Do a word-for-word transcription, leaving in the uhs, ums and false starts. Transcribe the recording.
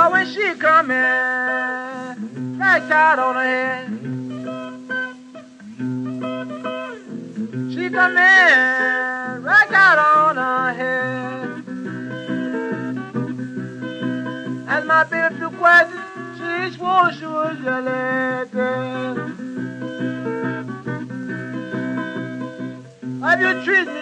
Oh, when she come in, right out on her head. She come in, right out on her head. As my baby took questions, she swore she was your lady. Have you treated